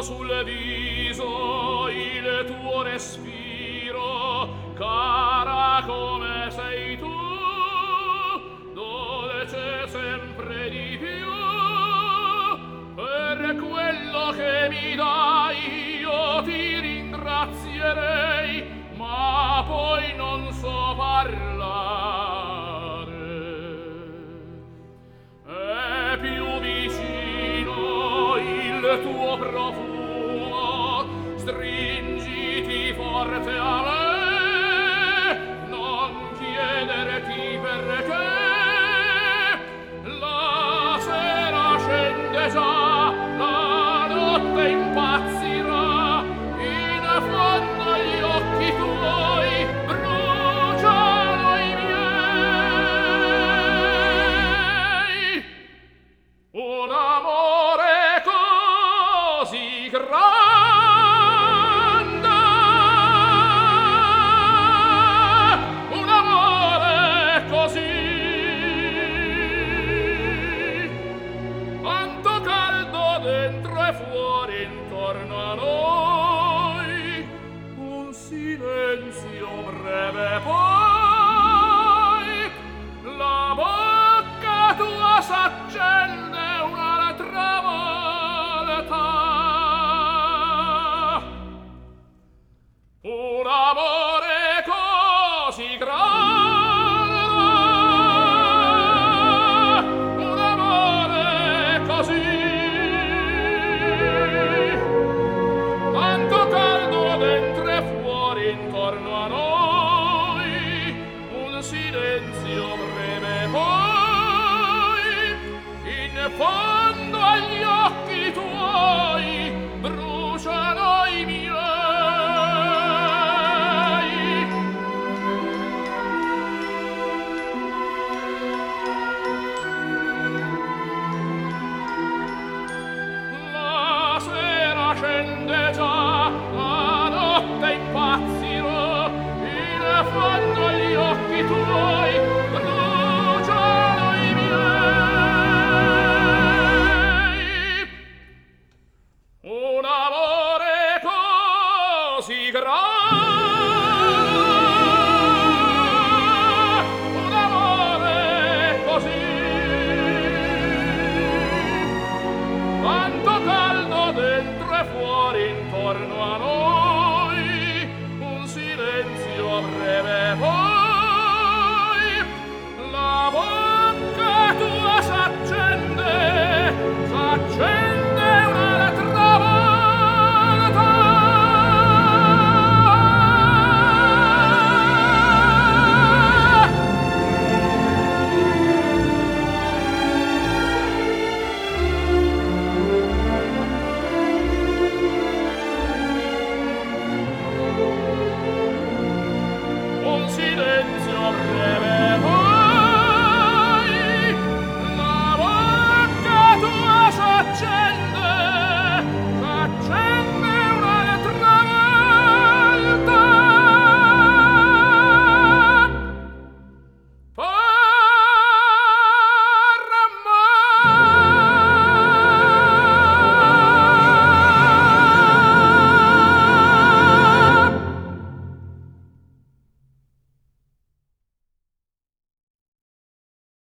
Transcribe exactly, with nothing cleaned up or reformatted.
sul viso il tuo respiro, cara come sei tu, dolce sempre di più. Per quello che mi dai io ti ringrazierei, ma poi non so parlare. È più vicino il tuo profumo, stringiti forte a me, non chiederti perché. La sera scende già, la notte impazzirà, in fondo gli occhi tuoi bruciano i miei. Un amore così grande, un amore così, quanto caldo dentro e fuori intorno a noi, un silenzio breve poi, la bocca tua s'accende un'altra volta. Un amore così grande, un amore così, tanto caldo dentro e fuori intorno a noi, un silenzio breve poi, in fondo agli occhi tuoi bruciano i miei. La sera scende già, la notte impazzirò, in fondo agli occhi tuoi bruciano i miei. Un amore così grande,